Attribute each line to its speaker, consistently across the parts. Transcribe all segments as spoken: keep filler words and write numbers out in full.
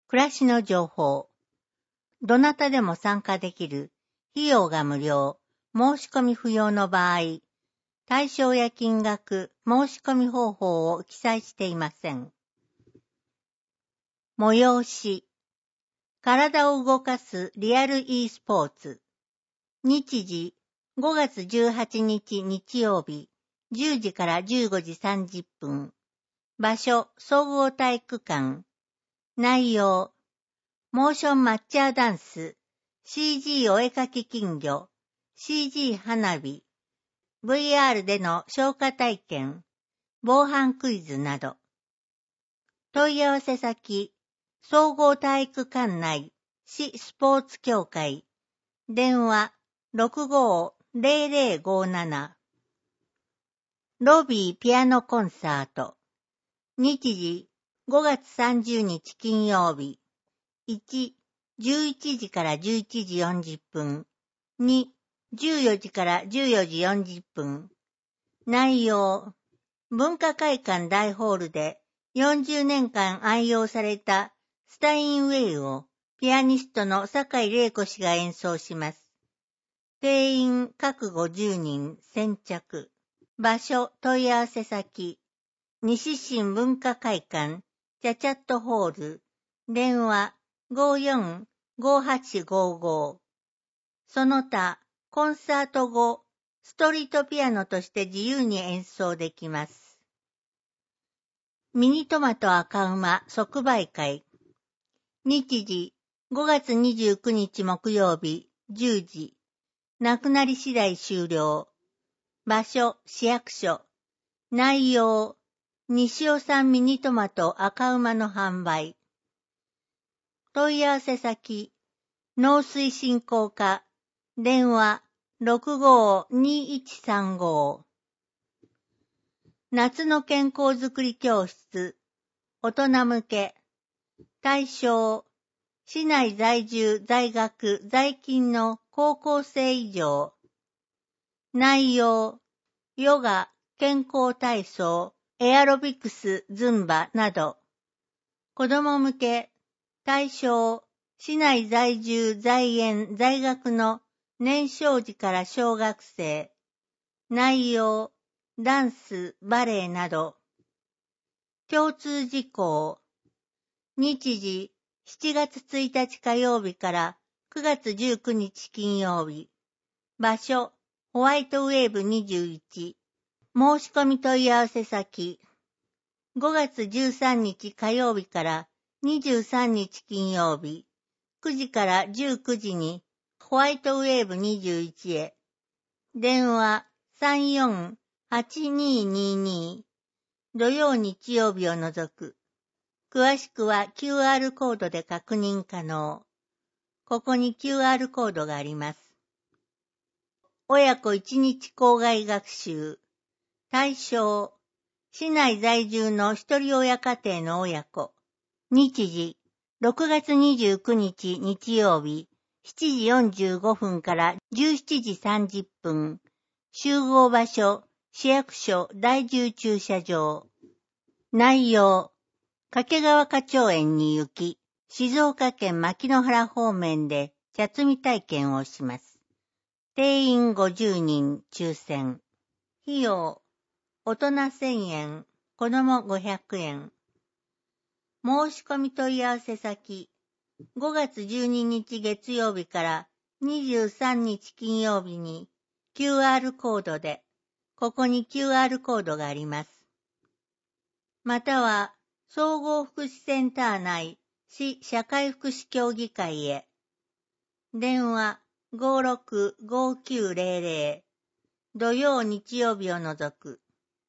Speaker 1: 暮らしの情報。どなたでも参加できる。費用が無料。申し込み不要の場合、対象や金額、申し込み方法を記載していません。催し。体を動かすリアル e スポーツ。日時、ごがつじゅうはちにち日曜日、じゅうじからじゅうごじさんじゅっぷん。場所、総合体育館。内容、モーションマッチャーダンス、シージー お絵かき金魚、シージー 花火、ブイアール での消火体験、防犯クイズなど。問い合わせ先、総合体育館内、市スポーツ協会、電話 ろくごーぜろぜろごーなな。ロビーピアノコンサート。日時、ごがつさんじゅうにち金曜日。いち、じゅういちじからじゅういちじよんじゅっぷん。に、じゅうよじからじゅうよじよんじゅっぷん。内容、文化会館大ホールでよんじゅうねんかん愛用されたスタインウェイをピアニストの坂井玲子氏が演奏します。定員各ごじゅうにん先着。場所問い合わせ先。西新文化会館チャチャットホール。電話ごーよんごーはちごーごー。その他、コンサート後、ストリートピアノとして自由に演奏できます。ミニトマト赤馬即売会。日時、ごがつにじゅうくにち木曜日、じゅうじ。なくなり次第終了。場所、市役所。内容、西尾産ミニトマト赤馬の販売。問い合わせ先、農水振興課。電話 ろくごーにいちさんごー。夏の健康づくり教室。大人向け。対象。市内在住、在学、在勤の高校生以上。内容。ヨガ、健康体操、エアロビクス、ズンバなど。子供向け。対象。市内在住、在園、在学の年少時から小学生。内容、ダンス、バレエなど。共通事項。日時、しちがつついたち火曜日からくがつじゅうくにち金曜日。場所、ホワイトウェーブにじゅういち。申し込み問い合わせ先。ごがつじゅうさんにち火曜日からにじゅうさんにち金曜日。くじからじゅうくじにホワイトウェーブにじゅういちへ。電話 さんよんはちにーにーにー。土曜日曜日を除く。詳しくは キューアール コードで確認可能。ここに キューアール コードがあります。親子いちにち校外学習。対象。市内在住の一人親家庭の親子。日時。ろくがつにじゅうくにち日曜日、しちじよんじゅうごふんからじゅうしちじさんじゅっぷん。集合場所、市役所第じゅう駐車場。内容、掛川花鳥園に行き、静岡県牧之原方面で茶摘み体験をします。定員ごじゅうにん抽選。費用、大人せんえん、子供ごひゃくえん。申し込み問い合わせ先、ごがつじゅうににち月曜日からにじゅうさんにち金曜日に キューアール コードで、ここに キューアール コードがあります。または、総合福祉センター内市社会福祉協議会へ。電話ごーろくごーきゅうぜろぜろ。土曜日曜日を除く。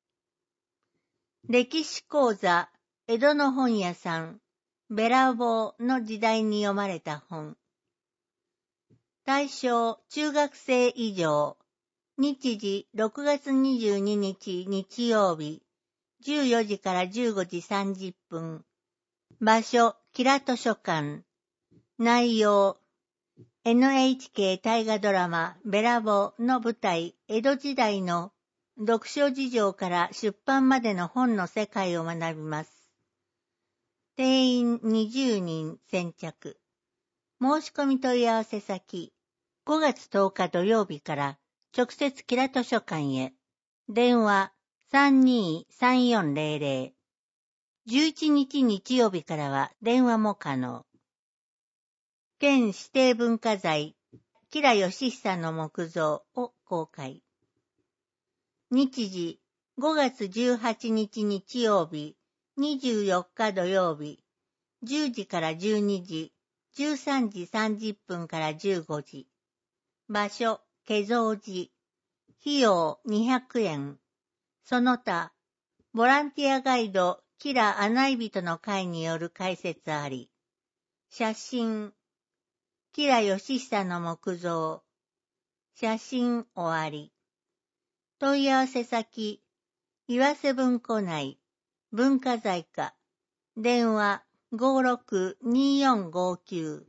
Speaker 1: 歴史講座江戸の本屋さん、べらぼうの時代に読まれた本。対象、中学生以上。日時、ろくがつにじゅうににち日曜日、じゅうよじからじゅうごじさんじゅっぷん。場所、キラ図書館。内容、エヌエイチケー 大河ドラマ、べらぼうの舞台、江戸時代の読書事情から出版までの本の世界を学びます。 定員にじゅうにん先着。申し込み問い合わせ先、ごがつとおか土曜日から直接キラ図書館へ。電話 さんにーさんよんゼロゼロ。じゅういちにち日曜日からは電話も可能。県指定文化財、吉良義久の木像を公開。日時、ごがつじゅうはちにち日曜日、にじゅうよっか土曜日、じゅうじからじゅうにじ、じゅうさんじさんじゅっぷんからじゅうごじ。場所、化蔵寺。費用にひゃくえん。その他、ボランティアガイド、吉良案内人の会による解説あり。写真、吉良義久の木像。写真終わり。問い合わせ先、岩瀬文庫内、文化財課。電話ごろくにーよんごきゅう。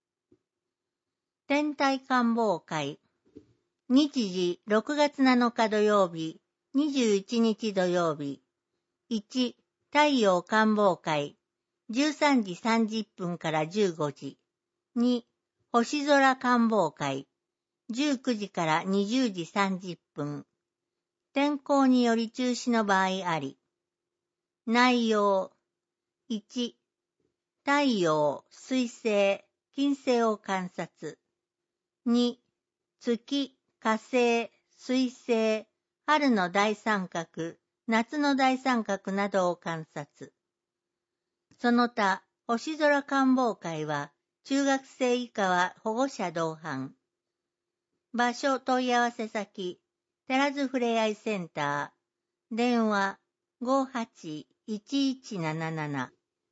Speaker 1: 天体観望会。日時ろくがつなのか土曜日、にじゅういちにち土曜日。いち、太陽観望会。じゅうさんじさんじゅっぷんからじゅうごじ。に、星空観望会。じゅうくじからにじゅうじさんじゅっぷん。天候により中止の場合あり。内容。いち、太陽、水星、金星を観察。に、月、火星、水星、春の大三角、夏の大三角などを観察。その他、星空観望会は、中学生以下は保護者同伴。場所問い合わせ先、寺津ふれあいセンター、電話ごはちいちいちなななな。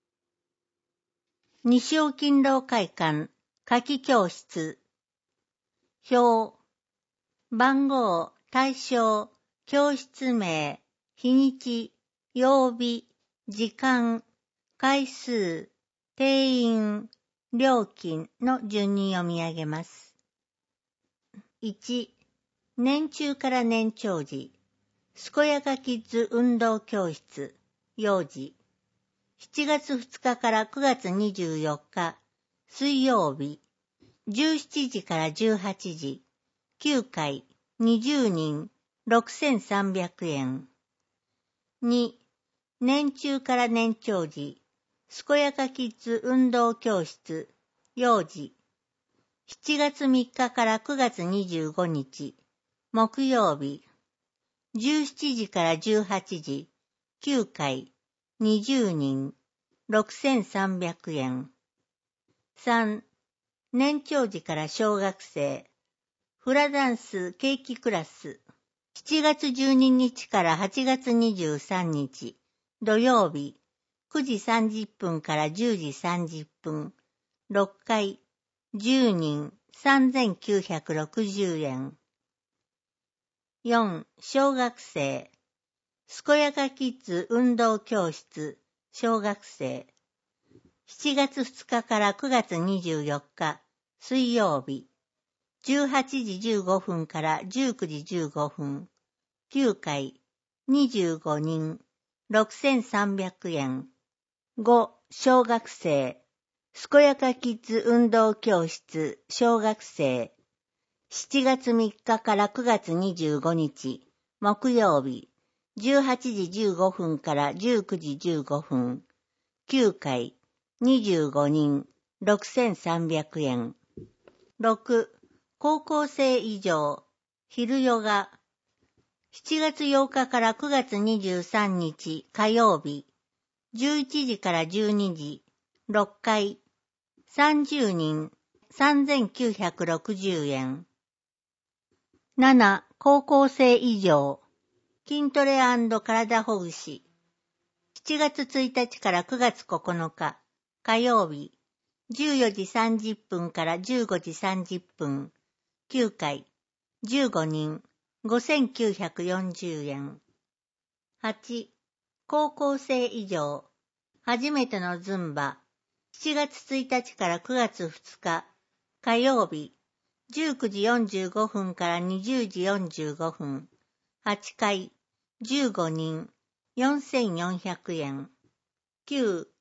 Speaker 1: 西尾勤労会館、夏季教室。表、番号、対象、教室名、日にち、曜日、時間、回数、定員、料金の順に読み上げます。いち、年中から年長時、健やかキッズ運動教室、幼児。しちがつふつかからくがつにじゅうよっか、水曜日、じゅうしちじからじゅうはちじ、きゅうかい、にじゅうにん、ろくせんさんびゃくえん。に、年中から年長時、健やかキッズ運動教室、幼児。しちがつみっかからくがつにじゅうごにち、木曜日、じゅうしちじからじゅうはちじ、きゅうかい、にじゅうにん、ろくせんさんびゃくえん。さん、年長時から小学生、フラダンスケーキクラス。しちがつじゅうににちからはちがつにじゅうさんにち、土曜日、くじさんじゅっぷんからじゅうじさんじゅっぷん、ろっかい、じゅうにん、さんぜんきゅうひゃくろくじゅうえん。よん、小学生、健やかキッズ運動教室、小学生。しちがつふつかからくがつにじゅうよっか、水曜日、じゅうはちじじゅうごふんからじゅうくじじゅうごふん、きゅうかい、にじゅうごにん、ろくせんさんびゃくえん。ご、小学生、健やかキッズ運動教室、小学生。しちがつみっかからくがつにじゅうごにち、木曜日、じゅうはちじじゅうごふんからじゅうくじじゅうごふん、きゅうかい、にじゅうごにん、ろくせんさんびゃくえん。ろく、高校生以上、昼ヨガ。しちがつようかからくがつにじゅうさんにち火曜日、じゅういちじからじゅうにじ、ろっかい、さんじゅうにん、さんぜんきゅうひゃくろくじゅうえん。なな、高校生以上、筋トレ&体ほぐし。しちがつついたちからくがつここのか、火曜日、じゅうよじさんじゅっぷんからじゅうごじさんじゅっぷん、きゅうかい、じゅうごにん、ごせんきゅうひゃくよんじゅうえん。はち、高校生以上、初めてのズンバ。しちがつついたちからくがつふつか、火曜日、じゅうくじよんじゅうごふんからにじゅうじよんじゅうごふん、はちかい、じゅうごにん、よんせんよんひゃくえん。きゅう、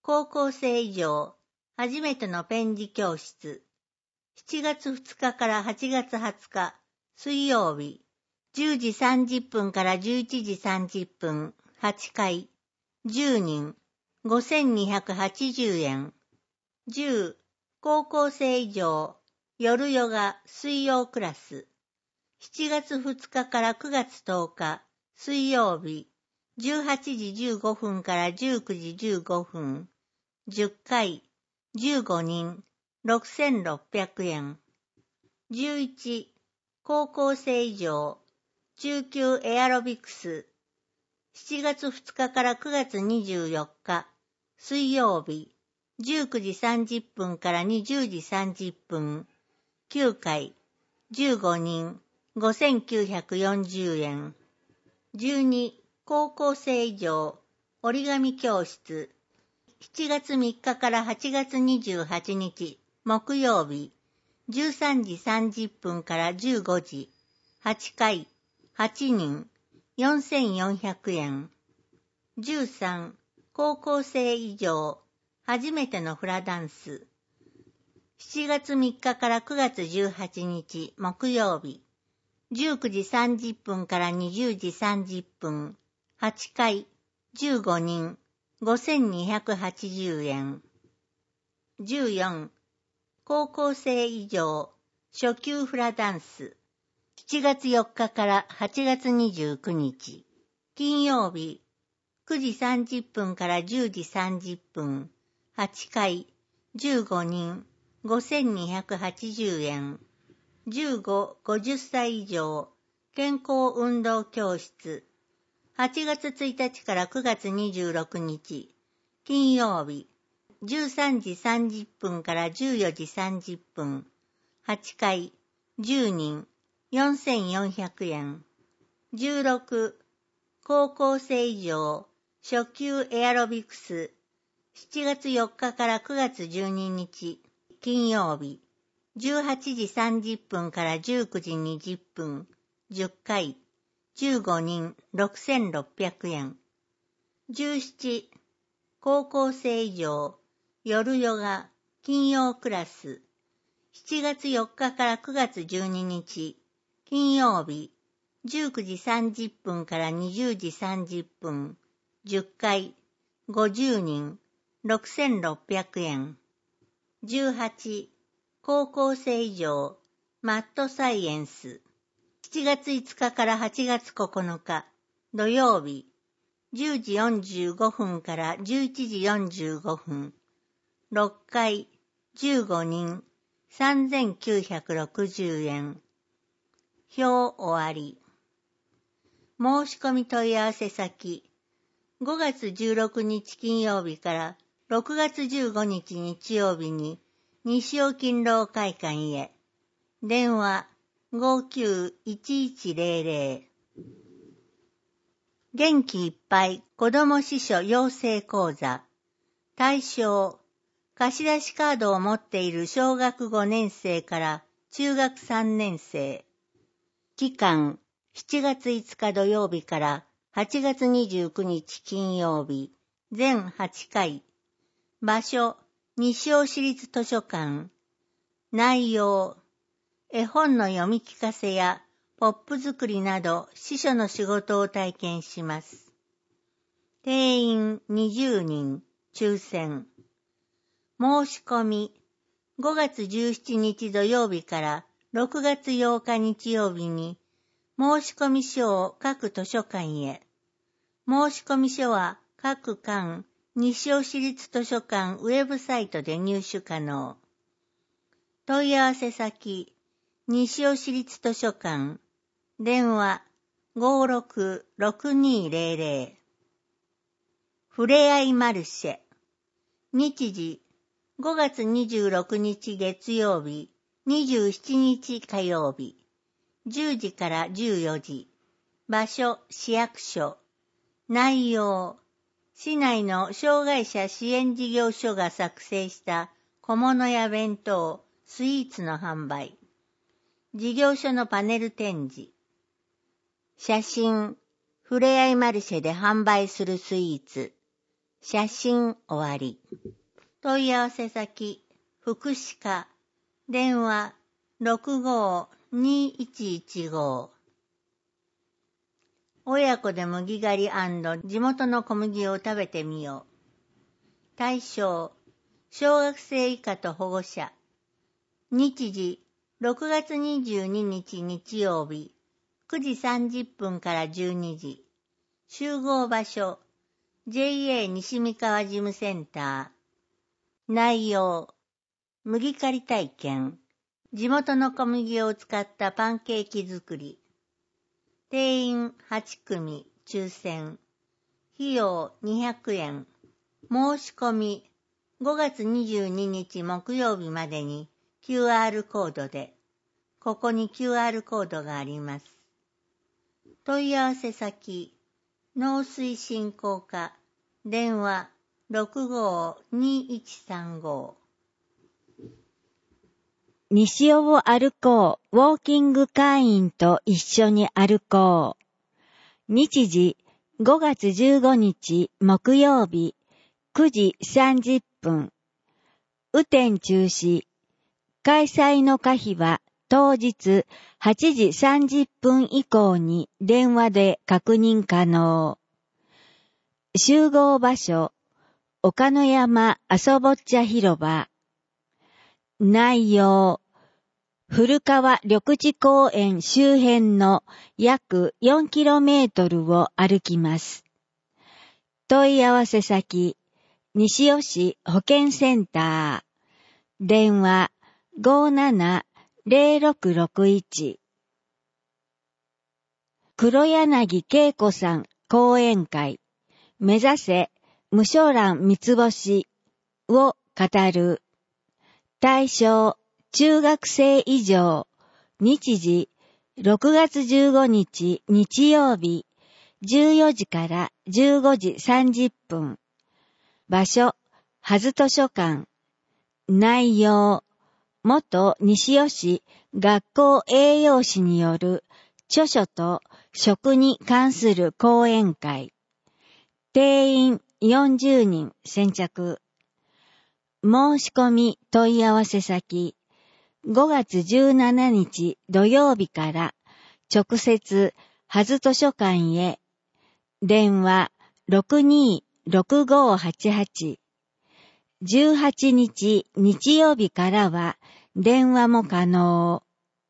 Speaker 1: 高校生以上、初めてのペン字教室。しちがつふつかからはちがつはつか、水曜日、じゅうじさんじゅっぷんからじゅういちじさんじゅっぷん、はちかい、じゅうにん、ごせんにひゃくはちじゅうえん。じゅう、高校生以上、夜ヨガ水曜クラス。しちがつふつかからくがつとおか、水曜日、じゅうはちじじゅうごふんからじゅうくじじゅうごふん。じゅっかい、じゅうごにん、ろくせんろっぴゃくえん。じゅういち、高校生以上、中級エアロビクス。しちがつふつかからくがつにじゅうよっか、水曜日、じゅうくじさんじゅっぷんからにじゅうじさんじゅっぷん。きゅうかい、じゅうごにん、ごせんきゅうひゃくよんじゅうえん。じゅうに、高校生以上、折り紙教室。しちがつみっかからはちがつにじゅうはちにち、木曜日、じゅうさんじさんじゅっぷんからじゅうごじ、はちかい、はちにん、よんせんよんひゃくえん。じゅうさん、高校生以上、初めてのフラダンス。しちがつみっかからくがつじゅうはちにち、木曜日、じゅうくじさんじゅっぷんからにじゅうじさんじゅっぷん、はちかい、じゅうごにん、ごせんにひゃくはちじゅうえん。じゅうよん、高校生以上、初級フラダンス。しちがつよっかからはちがつにじゅうくにち、金曜日、くじさんじゅっぷんからじゅうじさんじゅっぷん、はちかい、じゅうごにん、ごせんにひゃくはちじゅうえん。じゅうご、ごじゅっさい以上、健康運動教室。はちがつついたちからくがつにじゅうろくにち、金曜日、じゅうさんじさんじゅっぷんからじゅうよじさんじゅっぷん、はちかい、じゅうにん、よんせんよんひゃくえん。じゅうろく、高校生以上、初級エアロビクス。しちがつよっかからくがつじゅうににち、金曜日、じゅうはちじさんじゅっぷんからじゅうくじにじゅっぷん、じゅっかい、じゅうごにん、ろくせんろっぴゃくえん。じゅうなな、高校生以上、夜ヨガ、金曜クラス。しちがつよっかからくがつじゅうににち、金曜日、じゅうくじさんじゅっぷんからにじゅうじさんじゅっぷん、じゅっかい、ごじゅうにん、ろくせんろっぴゃくえん。じゅうはち、高校生以上、マットサイエンス。しちがついつかからはちがつここのか、土曜日、じゅうじよんじゅうごふんからじゅういちじよんじゅうごふん、ろっかい、じゅうごにん、さんぜんきゅうひゃくろくじゅうえん。表終わり。申し込み問い合わせ先、ごがつじゅうろくにち金曜日からろくがつじゅうごにち日曜日に西尾勤労会館へ。電話 ごきゅういちいちゼロゼロ。元気いっぱい子ども司書養成講座。対象、貸出カードを持っている小学ごねんせいから中学さんねんせい。期間、しちがついつか土曜日からはちがつにじゅうくにち金曜日、全はちかい。場所、西尾市立図書館。内容、絵本の読み聞かせやポップ作りなど司書の仕事を体験します。定員にじゅうにん、抽選。申し込み、ごがつじゅうしちにち土曜日からろくがつようか日曜日に申し込み書を各図書館へ。申し込み書は各館、西尾市立図書館ウェブサイトで入手可能。問い合わせ先、西尾市立図書館、電話 ごろくろくにゼロゼロ。ふれあいマルシェ。日時、ごがつにじゅうろくにち月曜日、にじゅうしちにち火曜日、じゅうじからじゅうよじ。場所、市役所。内容、市内の障害者支援事業所が作成した小物や弁当、スイーツの販売。事業所のパネル展示。写真、ふれあいマルシェで販売するスイーツ。 写真終わり。問い合わせ先、福祉課、電話 ろくごーにーいちいちごー。親子で麦狩り&地元の小麦を食べてみよう。対象、小学生以下と保護者。日時、ろくがつにじゅうににち日曜日、くじさんじゅっぷんからじゅうにじ。集合場所、ジェイエー 西三河事務センター。内容、麦刈り体験、地元の小麦を使ったパンケーキ作り。定員はちくみ、抽選。費用にひゃくえん。申し込み、ごがつにじゅうににち木曜日までに キューアール コードで、ここに キューアール コードがあります。問い合わせ先、農水振興課、電話 ろくごーにーいちさんごー。
Speaker 2: 西尾を歩こう、ウォーキング会員と一緒に歩こう。日時、ごがつじゅうごにち木曜日、くじさんじゅっぷん。雨天中止。開催の可否は当日はちじさんじゅっぷん以降に電話で確認可能。集合場所、岡野山あそぼっちゃ広場。内容、古川緑地公園周辺の約 よんキロメートル を歩きます。問い合わせ先、西尾市保健センター。電話 ごーななーぜろろくろくいち。黒柳恵子さん講演会。目指せ無償欄三つ星を語る。対象、中学生以上。日時、ろくがつじゅうごにち日曜日、じゅうよじからじゅうごじさんじゅっぷん。場所、はず図書館。内容、元西尾市学校栄養士による著書と食に関する講演会。定員よんじゅうにん先着。申し込み問い合わせ先、ごがつじゅうしちにち土曜日から直接はず図書館へ。電話 ろくにーろくごーはちはち。じゅうはちにち日曜日からは電話も可能。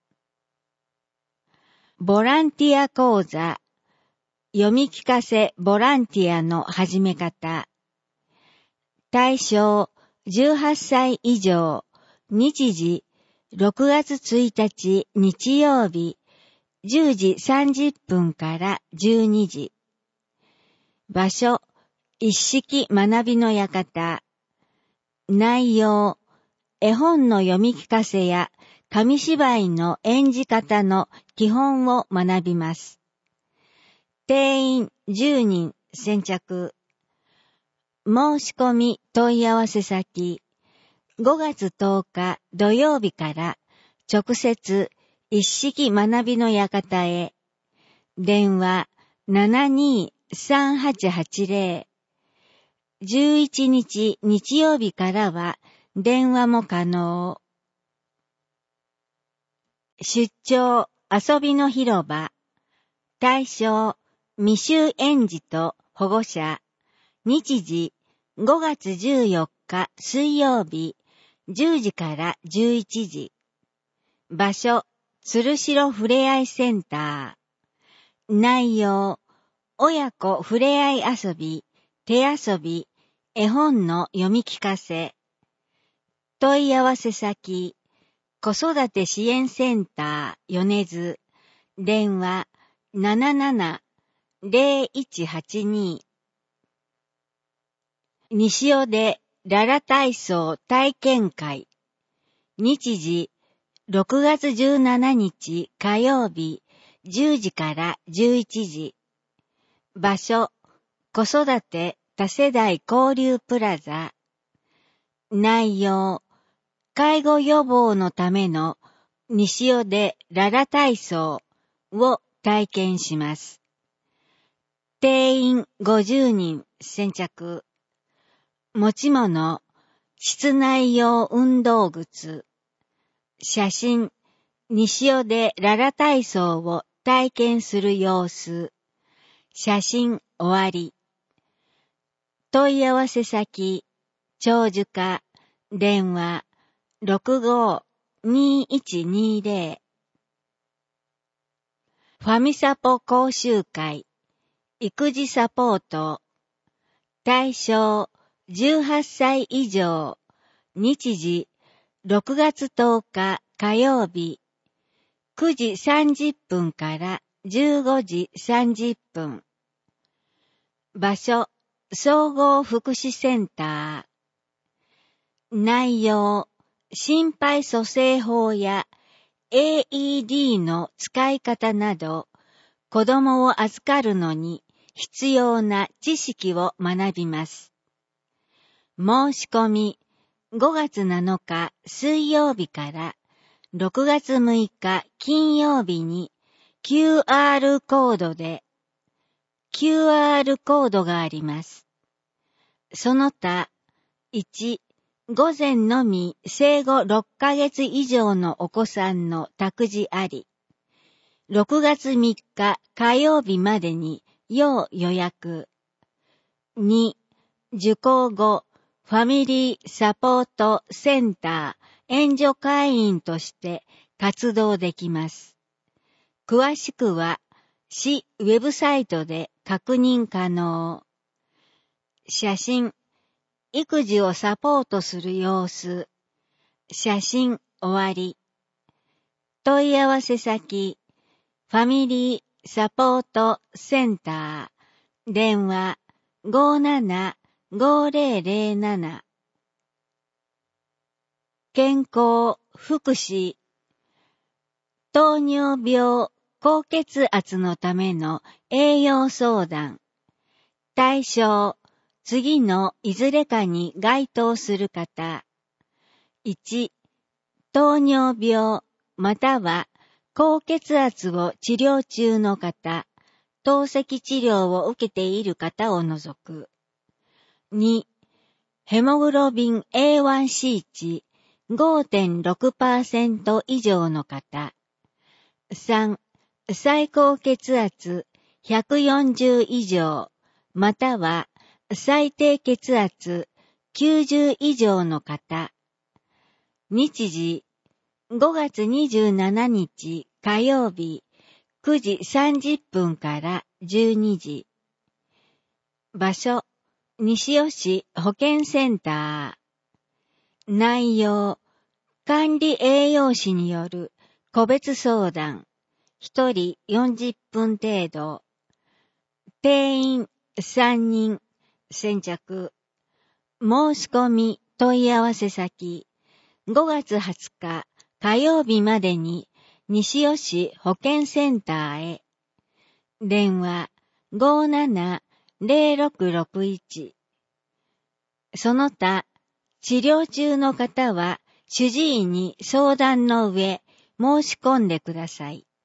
Speaker 2: ボランティア講座、読み聞かせボランティアの始め方。対象じゅうはっさい以上。日時ろくがつついたち日曜日、じゅうじさんじゅっぷんからじゅうにじ。場所、一式学びの館。内容、絵本の読み聞かせや紙芝居の演じ方の基本を学びます。定員じゅうにん先着。申し込み問い合わせ先、ごがつとおか土曜日から直接一式学びの館へ。電話 ななにーさんはちはちぜろ。じゅういちにち日曜日からは電話も可能。出張遊びの広場。対象未就園児と保護者。日時ごがつじゅうよっか水曜日、じゅうじからじゅういちじ。場所、鶴城ふれあいセンター。内容、親子ふれあい遊び、手遊び、絵本の読み聞かせ。問い合わせ先、子育て支援センター米津。電話 ななななーぜろいちはちに。西尾でララ体操体験会。日時、ろくがつじゅうしちにち火曜日、じゅうじからじゅういちじ。場所、子育て多世代交流プラザ。内容、介護予防のための西尾でララ体操を体験します。定員ごじゅうにん先着。 持ち物、室内用運動靴、写真、西尾でララ体操を体験する様子、写真終わり。問い合わせ先、長寿課、電話、ろくごーにーいちにーぜろ。ファミサポ講習会、育児サポート、対象じゅうはっさい以上、日時ろくがつとおか火曜日、くじさんじゅっぷんからじゅうごじさんじゅっぷん。場所、総合福祉センター。内容、心肺蘇生法や エーイーディー の使い方など、子供を預かるのに必要な知識を学びます。申し込み、ごがつなのか水曜日からろくがつむいか金曜日に キューアール コードで、キューアール コードがあります。その他、いち、午前のみ生後ろっかげつ以上のお子さんの託児あり、ろくがつみっか火曜日までに要予約。に、受講後、ファミリーサポートセンター援助会員として活動できます。詳しくは、市ウェブサイトで確認可能。写真、育児をサポートする様子。写真終わり。問い合わせ先、ファミリーサポートセンター、電話ごーななごーぜろぜろなな。健康、福祉、糖尿病、高血圧のための栄養相談。対象、次のいずれかに該当する方。いち、糖尿病または高血圧を治療中の方、透析治療を受けている方を除く。に、ヘモグロビン エーワンシー 値 ごてんろくパーセント 以上の方。さん、最高血圧ひゃくよんじゅう以上、または最低血圧きゅうじゅう以上の方。日時、ごがつにじゅうしちにち火曜日、くじさんじゅっぷんからじゅうにじ。場所、西尾市保健センター。内容、管理栄養士による個別相談。ひとりよんじゅっぷん程度。定員さんにん。先着。申し込み問い合わせ先。ごがつはつか火曜日までに西尾市保健センターへ。電話ごーななぜろろくろくいち。その他、治療中の方は主治医に相談の上申し込んでください。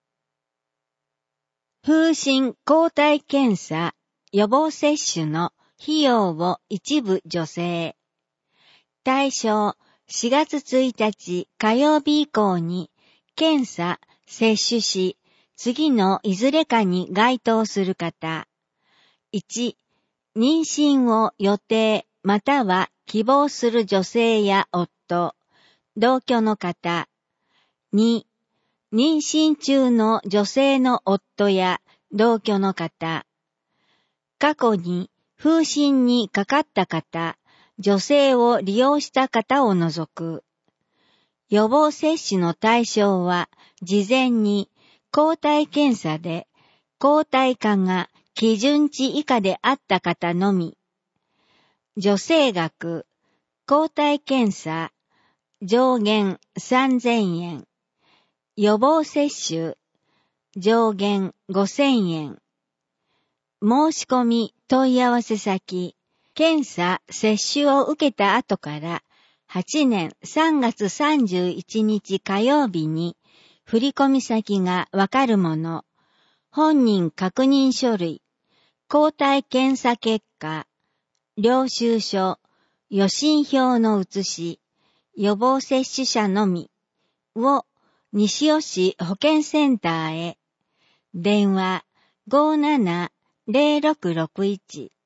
Speaker 2: 風疹抗体検査予防接種の費用を一部助成。対象しがつついたち火曜日以降に検査、接種し、次のいずれかに該当する方。いち、妊娠を予定または希望する女性や夫、同居の方。に、妊娠中の女性の夫や同居の方。過去に風疹にかかった方、女性を利用した方を除く。予防接種の対象は事前に抗体検査で抗体価が基準値以下であった方のみ。助成額、抗体検査、上限さんぜんえん。予防接種、上限ごせんえん。申し込み問い合わせ先、検査、接種を受けた後からはちねんさんがつさんじゅういちにち火曜日に振込先がわかるもの、本人確認書類、抗体検査結果、 領収書、予診票の写し、予防接種者のみを西尾市保健センターへ。電話 ごーななぜろろくろくいち